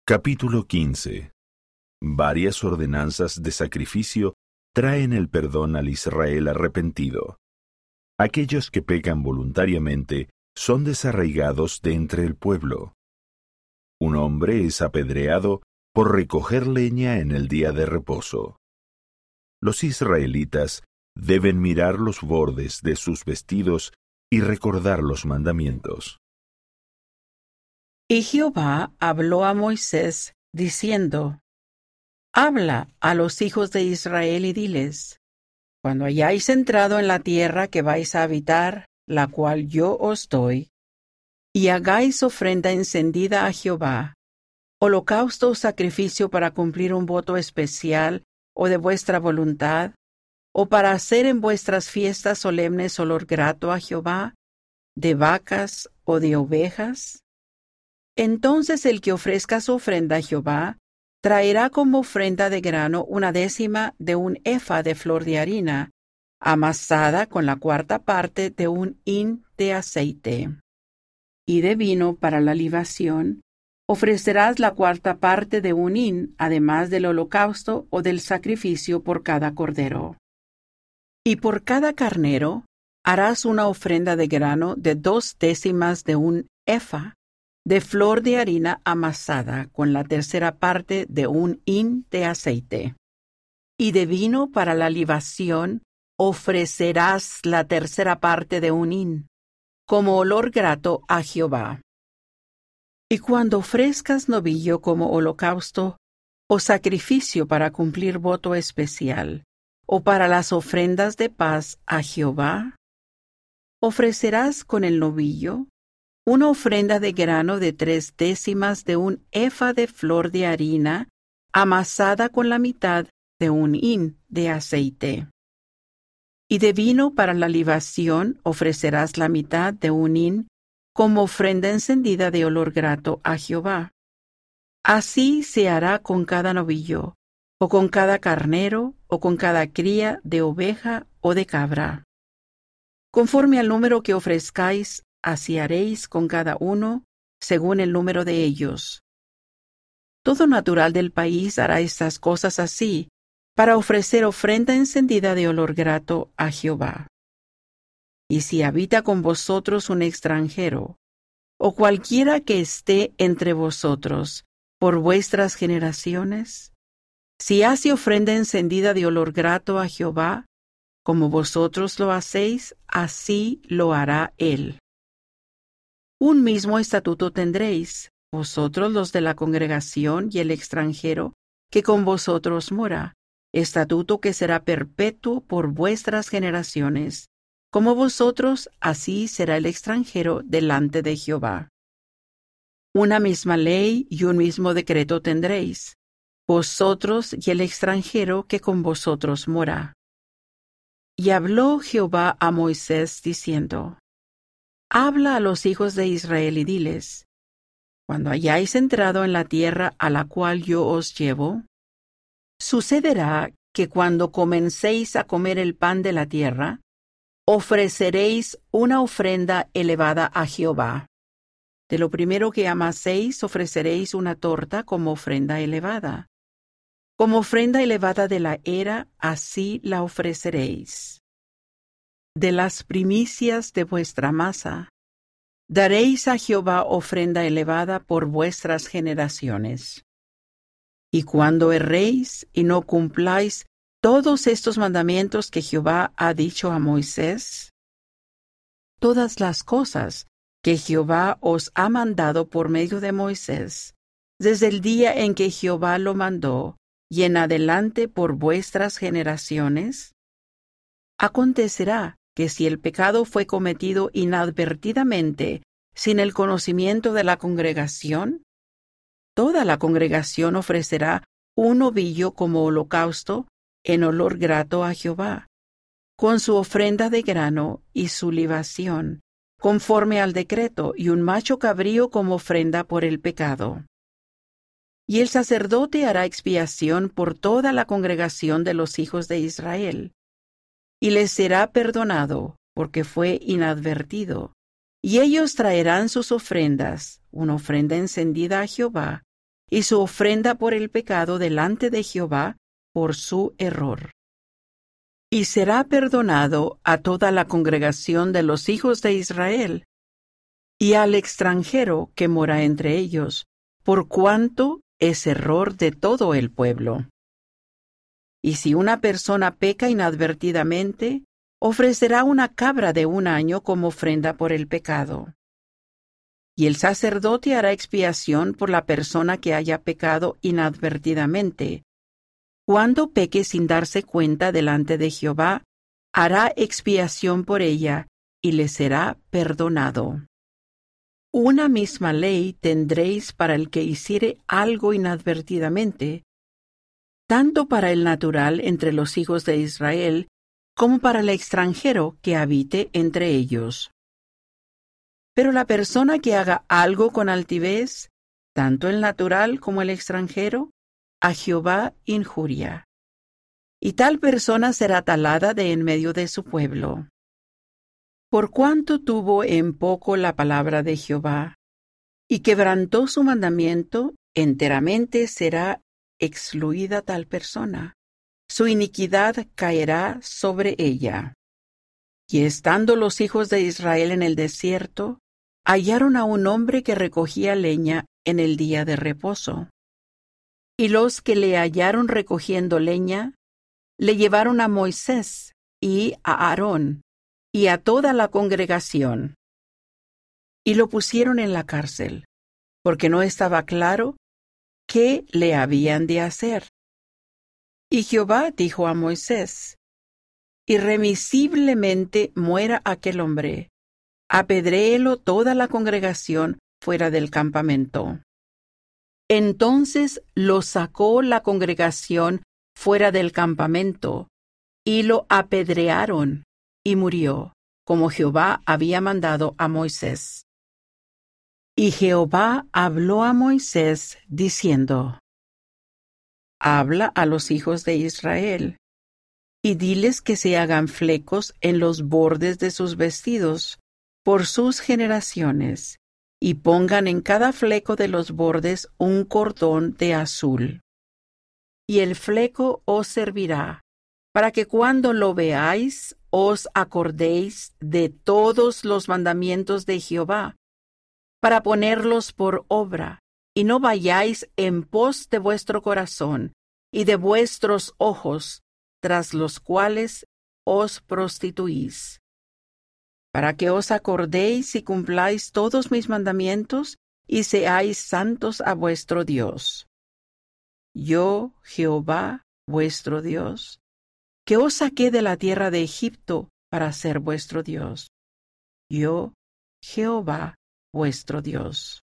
Capítulo 15. Varias ordenanzas de sacrificio traen el perdón al Israel arrepentido. Aquellos que pecan voluntariamente son desarraigados de entre el pueblo. Un hombre es apedreado por recoger leña en el día de reposo. Los israelitas deben mirar los bordes de sus vestidos y recordar los mandamientos. Y Jehová habló a Moisés, diciendo: Habla a los hijos de Israel y diles: Cuando hayáis entrado en la tierra que vais a habitar, la cual yo os doy, y hagáis ofrenda encendida a Jehová, holocausto o sacrificio para cumplir un voto especial o de vuestra voluntad, o para hacer en vuestras fiestas solemnes olor grato a Jehová, de vacas o de ovejas, entonces el que ofrezca su ofrenda a Jehová traerá como ofrenda de grano 1/10 de un efa de flor de harina, amasada con la 1/4 parte de un hin de aceite. Y de vino para la libación ofrecerás la 1/4 parte de un hin, además del holocausto o del sacrificio por cada cordero. Y por cada carnero harás una ofrenda de grano de 2/10 de un efa de flor de harina amasada con la 1/3 parte de un hin de aceite. Y de vino para la libación ofrecerás la 1/3 parte de un hin, como olor grato a Jehová. Y cuando ofrezcas novillo como holocausto o sacrificio para cumplir voto especial, o para las ofrendas de paz a Jehová, ofrecerás con el novillo una ofrenda de grano de 3/10 de un efa de flor de harina amasada con la mitad de un hin de aceite. Y de vino para la libación ofrecerás la mitad de un hin como ofrenda encendida de olor grato a Jehová. Así se hará con cada novillo, o con cada carnero, o con cada cría de oveja o de cabra. Conforme al número que ofrezcáis, así haréis con cada uno, según el número de ellos. Todo natural del país hará estas cosas así, para ofrecer ofrenda encendida de olor grato a Jehová. Y si habita con vosotros un extranjero, o cualquiera que esté entre vosotros, por vuestras generaciones, si hace ofrenda encendida de olor grato a Jehová, como vosotros lo hacéis, así lo hará él. Un mismo estatuto tendréis, vosotros los de la congregación y el extranjero que con vosotros mora, estatuto que será perpetuo por vuestras generaciones. Como vosotros, así será el extranjero delante de Jehová. Una misma ley y un mismo decreto tendréis, vosotros y el extranjero que con vosotros mora. Y habló Jehová a Moisés diciendo: Habla a los hijos de Israel y diles: Cuando hayáis entrado en la tierra a la cual yo os llevo, sucederá que cuando comencéis a comer el pan de la tierra, ofreceréis una ofrenda elevada a Jehová. De lo primero que amaséis ofreceréis una torta como ofrenda elevada. Como ofrenda elevada de la era, así la ofreceréis. De las primicias de vuestra masa, daréis a Jehová ofrenda elevada por vuestras generaciones. Y cuando erréis y no cumpláis todos estos mandamientos que Jehová ha dicho a Moisés, todas las cosas que Jehová os ha mandado por medio de Moisés, desde el día en que Jehová lo mandó, y en adelante por vuestras generaciones, acontecerá que si el pecado fue cometido inadvertidamente, sin el conocimiento de la congregación, toda la congregación ofrecerá un novillo como holocausto en olor grato a Jehová, con su ofrenda de grano y su libación, conforme al decreto, y un macho cabrío como ofrenda por el pecado. Y el sacerdote hará expiación por toda la congregación de los hijos de Israel, y les será perdonado, porque fue inadvertido. Y ellos traerán sus ofrendas, una ofrenda encendida a Jehová, y su ofrenda por el pecado delante de Jehová por su error. Y será perdonado a toda la congregación de los hijos de Israel, y al extranjero que mora entre ellos, por cuanto es error de todo el pueblo. Y si una persona peca inadvertidamente, ofrecerá una cabra de 1 año como ofrenda por el pecado. Y el sacerdote hará expiación por la persona que haya pecado inadvertidamente. Cuando peque sin darse cuenta delante de Jehová, hará expiación por ella y le será perdonado. Una misma ley tendréis para el que hiciere algo inadvertidamente, tanto para el natural entre los hijos de Israel, como para el extranjero que habite entre ellos. Pero la persona que haga algo con altivez, tanto el natural como el extranjero, a Jehová injuria. Y tal persona será talada de en medio de su pueblo. Por cuanto tuvo en poco la palabra de Jehová, y quebrantó su mandamiento, enteramente será excluida tal persona. Su iniquidad caerá sobre ella. Y estando los hijos de Israel en el desierto, hallaron a un hombre que recogía leña en el día de reposo. Y los que le hallaron recogiendo leña, le llevaron a Moisés y a Aarón y a toda la congregación. Y lo pusieron en la cárcel, porque no estaba claro qué le habían de hacer. Y Jehová dijo a Moisés: irremisiblemente muera aquel hombre, apedréelo toda la congregación fuera del campamento. Entonces lo sacó la congregación fuera del campamento, y lo apedrearon, y murió, como Jehová había mandado a Moisés. Y Jehová habló a Moisés, diciendo: habla a los hijos de Israel, y diles que se hagan flecos en los bordes de sus vestidos, por sus generaciones, y pongan en cada fleco de los bordes un cordón de azul. Y el fleco os servirá, para que cuando lo veáis os acordéis de todos los mandamientos de Jehová, para ponerlos por obra, y no vayáis en pos de vuestro corazón y de vuestros ojos, tras los cuales os prostituís. Para que os acordéis y cumpláis todos mis mandamientos, y seáis santos a vuestro Dios. Yo, Jehová, vuestro Dios, que os saqué de la tierra de Egipto para ser vuestro Dios. Yo, Jehová, vuestro Dios.